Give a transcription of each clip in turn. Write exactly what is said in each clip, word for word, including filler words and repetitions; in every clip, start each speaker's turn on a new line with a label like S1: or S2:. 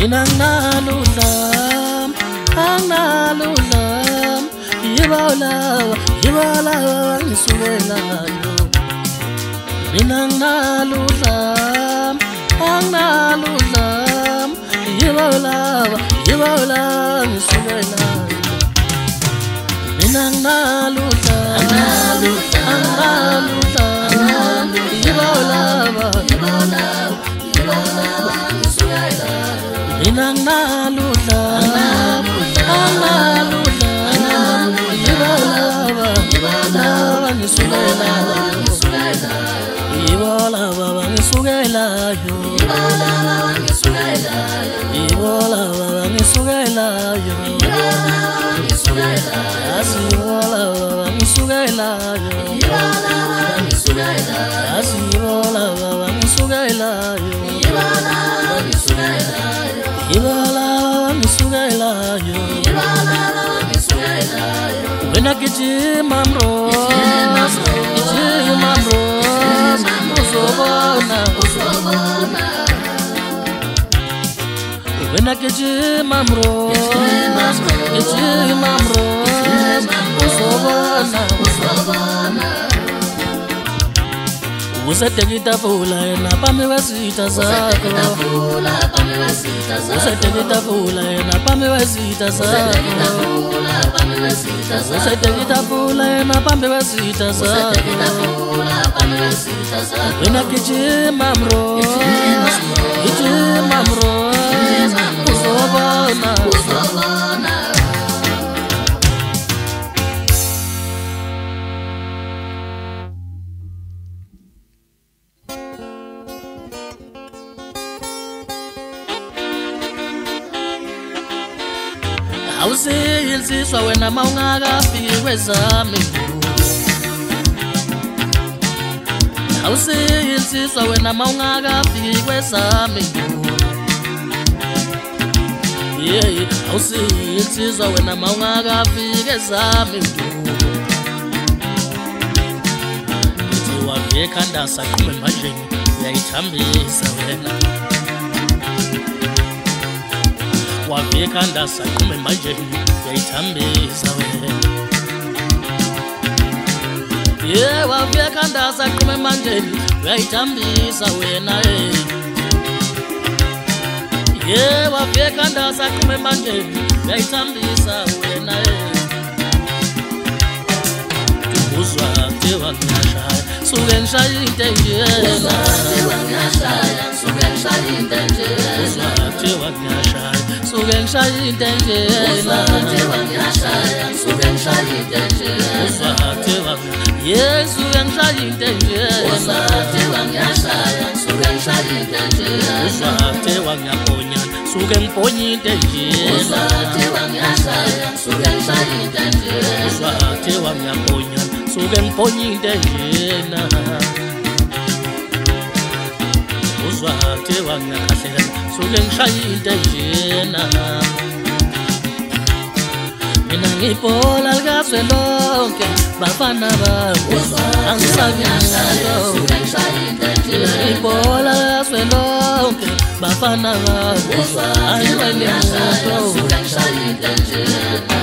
S1: Mina nginaludlam, anginaludlam. Yibalawa, yibalawa ngisukelayo. Mina nginaludlam, anginaludlam. Yibalawa, yibalawa ngisukelayo. Mina nginaludlam, anginaludlam. Yibalawa, yibalawa, yibalawa ngisukelayo. Mina nginaludlam, anginaludlam. Yibalawa, yibalawa ngisukelayo. Yibalawa ngisukelayo. Yibalawa ngisukelayo. Yibalawa ngisukelayo. Yibalawa ngisukelayo. Yibalawa ngisukelayo. Yibalawa ngisukelayo. Yibalawa ngisukelayo. Yibalawa ngisukelayo. Yibalawa ngisukelayo. Yibalawa ngisukelayo. When I get you, mamro, gijima bro, usobona, usobona. When I get you, mamro, gijima bro, usobona, usobona. Usatekita fula na pame wasita zako. Usatekita fula na pame wasita zako. Usatekita fula na pame wasita zako. Wena kijima mro, kijima mro, usobona, usobona. Awusiyilsiswa wena mawungakafiki kwezami. Awusiyilsiswa wena mawungakafiki kwezami. Yeah, awusiyilsiswa wena mawungakafiki kwezami. Uthi wavika ndasa kume manje uyayithambisa wena. Wavika ndasa kume manje uyayithambisa wena. Yeah, wavika ndasa kume manje uyayithambisa wena. Yeah, wavika ndasa kume manje uyayithambisa wena. Uzwa tewa ngiyashaya suke ngishaya into njena. Uzwa tewa ngiyashaya suke ngishaya into njena. Uzwa tewa ngiyashaya suke ngishaya into njena. Uzwa tewa ngiyashaya suke ngishaya into njena. Uzwa tewa yeah suke ngishaya into njena. Uzwa tewa ngiyashaya suke ngishaya into njena. Uzwa tewa ngiyaponya suke ngiponya into njena. Uzwa tewa ngiyashaya suke ngishaya into njena. Uzwa tewa ngiyaponya suke ngiponya into njena. Uzwa tewa ngiyakhahleka suke ngishaya into njena. Mina ngibhola likazwelonke bafana bami angisabiyashayo suke ngishaya into njena. Ngibhola likazwelonke bafana bami angisabiyashayo suke ngishaya into njena.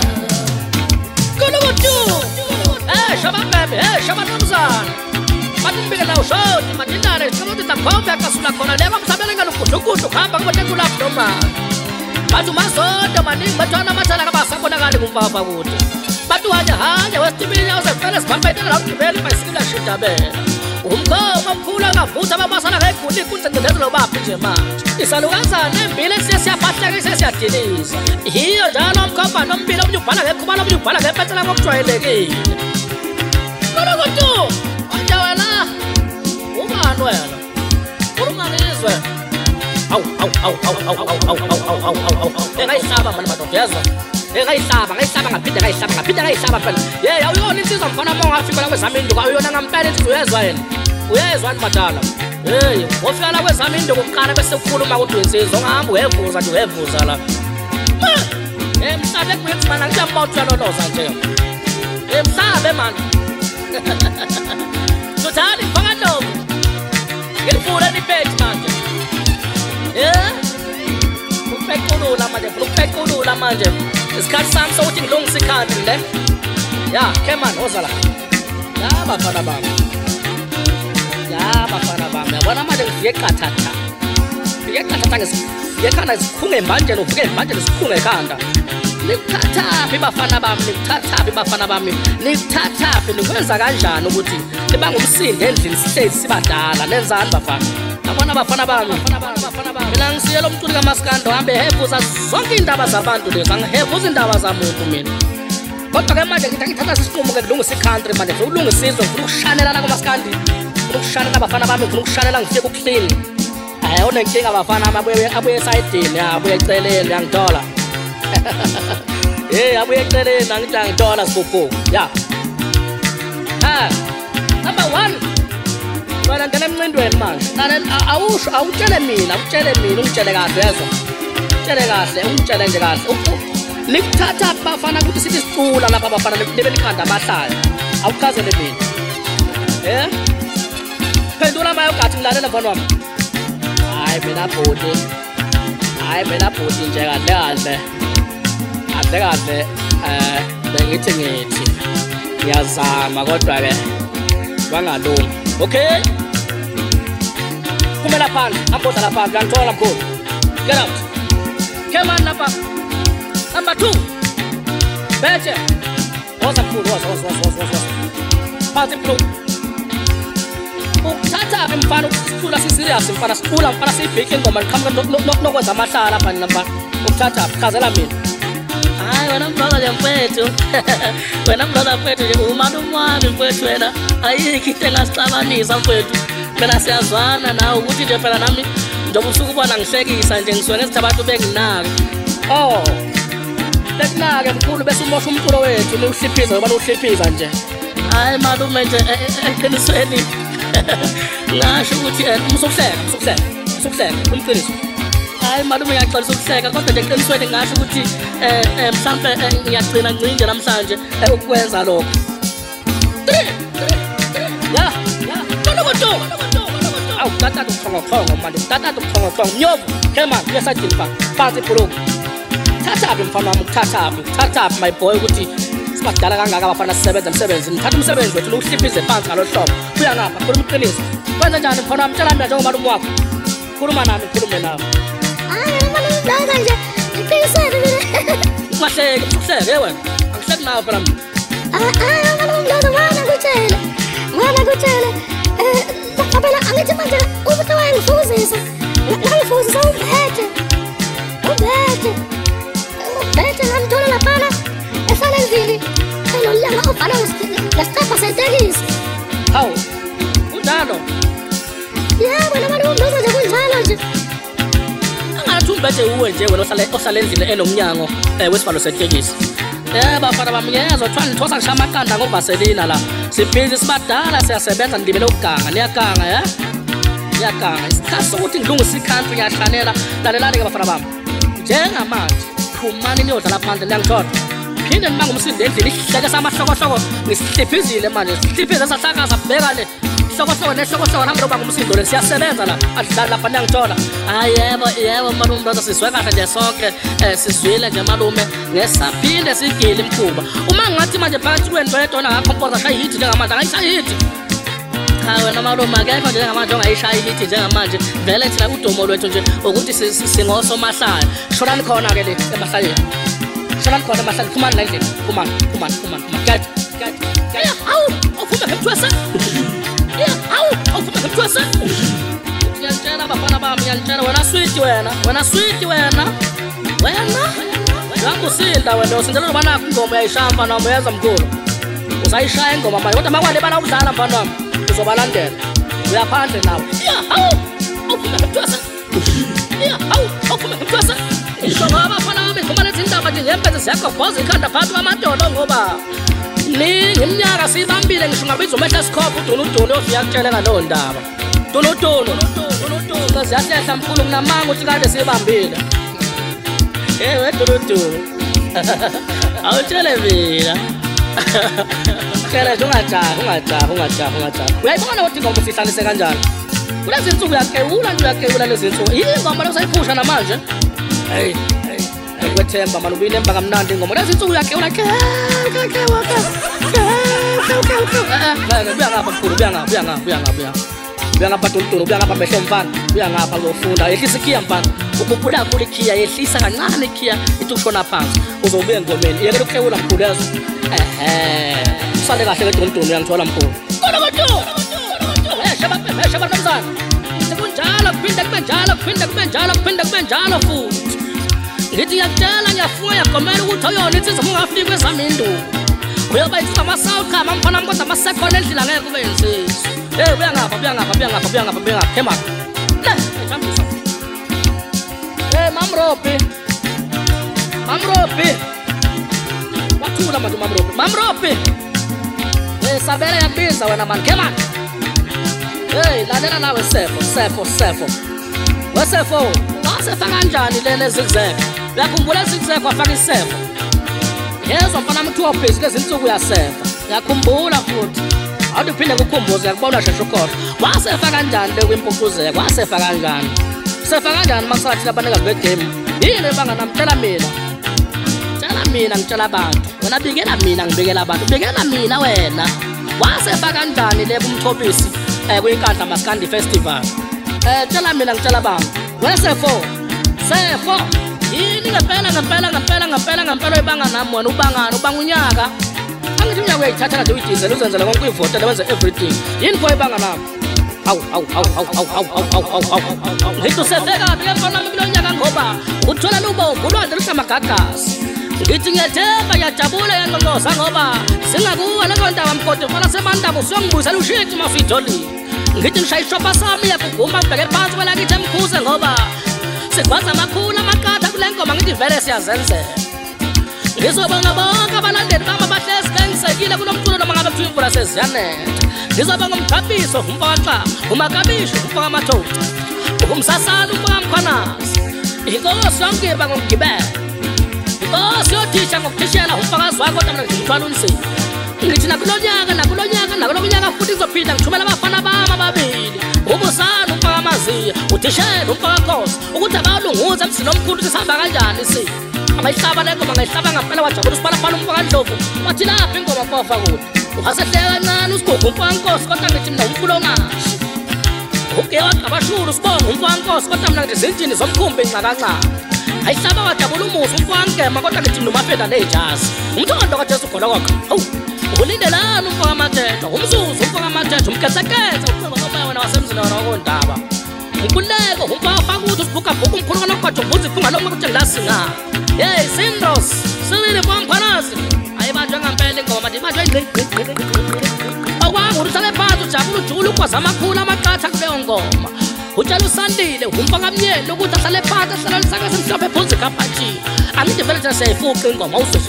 S1: Hey, Shabbat baby, hey, Shabbat Ramzan. Matin bigyan na usod, matin na rin. Sunod itang kombe, kasulak ko na lewang sabi lang ganun kusukuto. Hambang matin tulak naman. Batu masod, maning batuan naman sa nakabasa ko na galing kong papabuti. Batuan niya ha, yawas tibili niya sa feres, pampay na lang tibili, may sila siya tabi. Umko, mampulang na puta mamasa na kay kundi kung tagdadat lo ba pijama. Isalugan sa anin, bilang siya siya patay siya siya tinis. Hiyo dalom ko pa, nung bilang yung palagay, kumalam yung palagay, pati lang kong try lagi. Ano ko to? Ang jawa na. Umano yan. Puro nga niswe. Au, au, au, au, au, au, au, au, au, au, au, au. Eh, ngay sabang man mato, yes. Eh, ngay sabang, ngay sabang, ngapita, ngay sabang, ngapita, ngay sabang pala. Yeah, au yun, insisam, kung mo nga figura ko sa amin, au yun ang ampere, yes, wain. Yes, wain matala. Eh, ofika la ko sa amin, kung kara ba sa kulo makuto, insisam, nga mo, hevuza, tu hevuza la. Eh, msabe ko yung manang jambaw tuwa no, Sanjay. Eh, msabe man. Totally, pangano. Get full of the page, man. Yeah? ukupequlula manje ngifuna ukupequlula manje isikhathi sami sokuthi ngilungise ikhadi le ya keman ozala ya bafana bami ya bafana bami yabona manje ngifike qathatha ngifike qathatha ngekhanda isikhunge manje novuke manje isikhunge ekhanda nikuthathaphi bafana bami nikuthathaphi bafana bami nikuthathaphi nikwenza kanjani ukuthi niba ngumsindi endlini sihlezi sibadala nenzani bafana abona bafana bami bafana bami mina ngisiyela umculi kaMaskandi hambe hevuza zonke indaba zabantu lezi angihevuza indaba zamuntu mina kodwa ke manje ngithi ngithatha isinqumo ke kulungisa icountry manje ngifuna ukulungisa izwe ngifuna ukushanela la kaMaskandi ngifuna ukushanela bafana bami ngifuna ukushanela ngifike ukuclean hayi onenkinga abafana abuye abuye esayidini abuye eceleni yangidola hey abuye eceleni angithi angidola sibuku ya ha number one wena ngene emncindweni manje nana awusho awutshele mina utshele mina ungitshele kahle yezwa utshele kahle ungitshele nje kahle nikuthatha bafana ukuthi sithi sicula lapha bafana nibe nikhanda amahlaya awuchazele mina eh phendula mayo gathi ngilalela mfana wami hayi mina bhodi hayi mina bhodi nje kahle kahle kahle kahle eh bengithi ngithi ngiyazama kodwa ke bangalungi okay kumela phansi amboza lapha ngiyangithola mkhulu get out come on lapha number two beje woza mkhulu woza woza woza woza phansi mkhulu ukuthatha ke mfana ukusicula siserious mfana sicula mfana siyibheke ingoma liqhamuka nokwenza amahlala lapha nina ukuthatha chazela mina hayi wena mfana nje mfethu wena mfana mfethu nje umama umwami mfethu wena ayikho into engasixabanisa mfethu phela siyazwana nawe ukuthi nje phela nami njengoba usuku ubona ngihlekisa nje ngisuke ngithi abantu benginaka oh bekunake mkhulu bese umosha umculo wethu niuhliphiza ngoba uhliphiza nje hayi malume nje eqinisweni ngasho ukuthi umsukuhleka umsukuhleka umsukuhleka umqiniso hayi malume ngiyaxolisa ukuhleka kodwa nje eqinisweni ngasho ukuthi eh mhlambe ngiyagcina ncinje namhlanje ukwenza lokho ya ya konokoto awu tata ukuthongothongo manje tata ukuthongothongo mnyovu kema kuyasadini pha phansi bhuluku thathaphi mfana wami ukuthathaphi thathaphi my boy ukuthi sibadala kangaka abafana sisebenza emsebenzini thatha umsebenzi wethu uhliphize phansi ngalo hlobo kuya ngapha khuluma iqiniso kwenza njani mfana wami tshela mina njengoba umakwakho khuluma nami khulume nawe
S2: hayi mana ngidala nje iqinisweni mina
S1: ungahleki usuhleke wena angihleki nawe phela mina
S2: hayi mana ngidala mana kutshele mana kutshele eh phela angithi manje ubuthi wayengifuzisa ngangifuzisa ubhethe ubhethe ubhethe ngamthola laphana efana endlini elolanga obhala ngesicapha setekisi
S1: hawu unjalo
S2: yebo noma umbeza nje kunjalo nje
S1: angathi umbethe uwe nje wena ohlala ohlala endlini enomnyango wesivalo setekisi eh bafana bami ngiyezwa kuthiwa nithosa ngisha amaqanda ngovaselina la sibhizi sibadala siyasebenza ndibele ukuganga niyaganga ya niyaganga isikhathi sokuthi ngilungise ikhantri ngiyahlanela lalelani ke bafana bami njengamanje phumani niyodlala phandle liyangithola phinde niba ngumsindi endlini ihleke samahlokohloko ngisihliphizile manje sihliphize sahlakaza bheka le hlokohloko nehlokohloko nami loba ngumsindo le siyasebenza la adlala lapha niyangithola hayi yebo yebo malume brother sizwe kahle nje sonke sizwile nje malume ngesaphinde sigile imkhuba uma ngathi manje phakathi kwenu bayedona ngakhompora shaya hit njengamanje ayishaya hit hayi wena malume akekho njengamanje ongayishaya hit njengamanje vele thina udumo lwethu nje ukuthi singosomahlaya shonani khona ke le emahlayeni shonani khona emahlaya khumani la endlini khumani khumani khumani gathi gathi hawu awuphuma ngethwesa hawu awuphuma ngethwesa ngiyantshela bafana bami ngiyantshela wena sweet wena wena sweet wena wena yangusinda wena usindela ngoba nakho ingoma yayishamba noma uyenza mkhulu usayishaya ingoma manje kodwa makwale bana udlala mfana wami uzobalandela uyaphandle nawe ya hawu awuphuma ngethwesa ya hawu awuphuma ngethwesa isho ngabafana bami ngoma lezi indaba nje ngempeze ziyagobhoza ikhanda phakathi kwamadolo ngoba ni ngimnyaka sibambile ngisho ngabizo mehla sikhopha udunu udunu ofika kutshela ngalo ndaba udunu udunu udunu udunu ziyasehla mkhulu kunamanga ukuthi kade sibambile eh wedunu udunu awutshele mina tshela ungajaha ungajaha ungajaha ungajaha uyayibona ukuthi ingoma sihlalise kanjani kulezi insuku uyakewula nje uyakewula lezi insuku yini ingoma leyo sayiphusha namanje hey hey kwethemba manje ubinemba kamnandi ingoma lezi insuku yakhe ulakhe ke ke waka ke buya ngapha mkhulu buya ngapha buya ngapha buya ngapha buya ngapha tontono buya ngapha mehlo mfana buya ngapha uzofunda yehlisa ikhiya mfana ukhuphula kule ikhiya yehlisa kancane ikhiya ithi ushona phansi uzobuya engomeni yekela ukukhewula mkhulu lezo ehe usale kahle ke tontono uyangithola mkhulu kodwa eh shabaphe eh shabanamzana sekunjalo kuphinda kube njalo kuphinda kube njalo kuphinda kube njalo futhi ngithi ngiyakutshela ngiyafunga yagomela ukuthi ayona insizwa ungafika ezamindlu uyoba insizwa ama-south khama mfana wami kodwa amasekhona endlini angeke kube insizwa hey buya ngapha buya ngapha buya ngapha buya ngapha buya ngapha khema le ejambisa hey mamropi mamropi wathula manje mamropi mamropi hey sabela yabiza wena mani khema hey lalela nawe sefo sefo sefo wesefo wasefa kanjani lena zigzag uyakhumbula zigzag wafaka isefo yezwa mfana mthiwa phezulu lezinsuku yasefa uyakhumbula futhi awuthi phinde kukhumbuze yakubona shesho khona wasefa kanjani le kwimpucuzeko wasefa kanjani sefa kanjani masathi labanikazi begame yini banganamtshela mina tshela mina ngitshela abantu wena bikela mina ngibikela abantu bikela mina wena wasefa kanjani le kumthobisi eh kwinkandla Maskandi Festival eh tshela mina ngitshela abantu wesefo sefo yini ngempela ngempela ngempela ngempela ngempela ibanga nami wena ubangana ubanga unyaka angithi unyaka uyayithatha nje uyidizela uzenzela konke uyivote lebenze everything yini pho ibanga nami awu awu awu awu awu awu awu ngithi usefeka ke mfana wami kulo nyaka ngoba uthola lubomvu ulwandle luhlamagagasi ngithi ngiyethemba yajabula yanqonqoza ngoba singakuwa leyo ndaba mgodi mfana semandaba usiyongibuyisela ushithi mafidoli ngithi ngishaya ishopa sami yakuguma ubheke phansi kwela ngithi emkhuze ngoba sikwazi amakhulu amakatha kule ngoma ngithi vele siyazenzela ngizobonga bonke abalandeli bami abahlezi bengisekile kulo mculo noma ngabe kuthiwa imvula seziyanetha ngizobonga umkhabiso umfaka umakabisho umfaka amathoti umsasala umfaka mkhwanazi inkosi yonkiba ngokugibela inkosi yothisha ngokuthishela umfakazi wakho kodwa mina ngithwala unsini ngithi nakulo nyaka nakulo nyaka nakulo nyaka futhi ngizophinda ngithumela abafana bami ababili ubusana umfaka amaziya uthishela umfaka khosi ukuthi abalunguza emsini omkhulu sihamba kanjani si abayihlaba le ngoma ngayihlaba ngampela wajabula usiphalaphala umfaka ndlovu wathi lapha ingoma mfofa kuthi uhasehleka kancane usigugu umfaka nkosi kodwa ngithi mina umfulo ongashi uke waqabashula usibonga umfaka nkosi kodwa mina ngithi zinjini zomkhumbi nxakancane ayihlaba wajabula umuzi umfaka ngema kodwa ngithi nomafenda nejazi umthondo kaJesu khona kwakhe hawu ulindelana umfaka amathetho umzuzu umfaka amathetho umkesekethe uqoba wena wasemzini wona wakondaba ukuleko umfaka fakuthi usibhuka bhuka umkhulu kana kwathi ubuzi ifunga noma ukuthi ngilasinga hey Sindros silile bomphanazi ayibanjwe ngempela ingoma ndibanjwe akwazi ukusale phansi ujabula ujula ukwazi amakhulu amaqatha kuleyo ngoma utshela usandile umfaka mnyeni ukuthi ahlale phansi ahlale lisaka semhlophe phuzi kaphathi angithi vele nje siyayifuqa ingoma awususe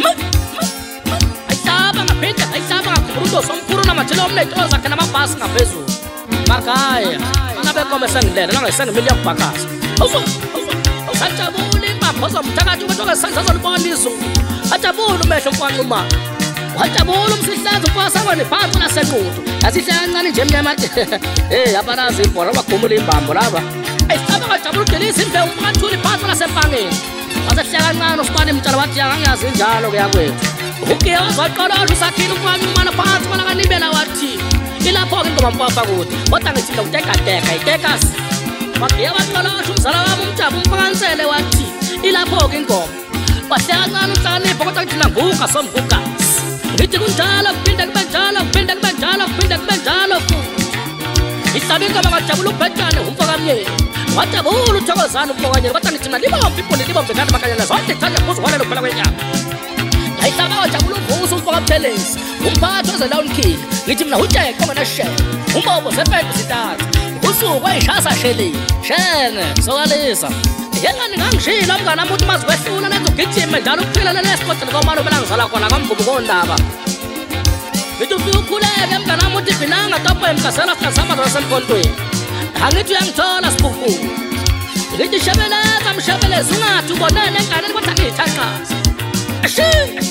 S1: ayihlaba ngaphinde ayihlaba ngakhumbula somkhulu namajelo omnetho ozakhe namabhasi ngaphezulu makaya mana bekome sengilela langesengimile yakubhakaza awuso usajabula impapho zomthakathi ukuthi okesenza zolibona izulu ajabula umehlo mfanquma wajabula umsihlazi umfasakwane phansi lasenqudu yasihle kancane nje emnyama hey abanazi ibhola bagumula imbambo laba ayihlaba kajabula udelisa imbewu umfathuli phansi lasempangeni wasehle kancane usibani imtshalo wathi yangangiyazi njalo kuya kwethu uke wazaqolasha usakhile umfanquma phansi bona kanibela wathi ilapho-ke ingoma mfafa kuthi kodwa ngithi ndokutekateka itekasi wagiye waqolasha umzala wami umjabu umfakansele wathi ilapho-ke ingoma wahle kancane uhlakanipho kodwa ngithi nanguka somgugasi ngithi kunjalo kuphinde kube njalo kuphinde kube njalo kuphinde kube njalo futhi ihlaba ingoma ngajabula ubhetshane umfaka mnyeni wajabula uthokozana umfokanyeni kodwa ngithi mina libombe ibhuli libombe ngani makanyana zonke ithanda phuzu kwalelo phela kwenyama ayihlaba wajabula uvusa umfaka mthelezi umphathi ozelawunkile ngithi mina ujeqo nganashela umbobo sepende sithatha usuku ayishasa shelile shene sokalisa yengani ngangishilo mngani ami ukuthi mazi kwehlula nenza ugijime njalo ukuphila lenesikotini komane ubela ngizala khona kamvubu kondaba ngithi ufike ukhuleke mngani ami ukuthi ibhinanga topo emkasela sikazama zasemkontweni angithi uyangithola sibuku ngithi shebeleza mshebeleza ungathi ubonene enganeni kodwa ngiyithaqaza ashi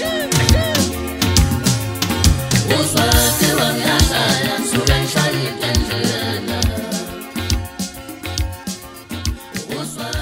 S1: uzwati wangihlala ngisuke ngihlala intendlena uzwa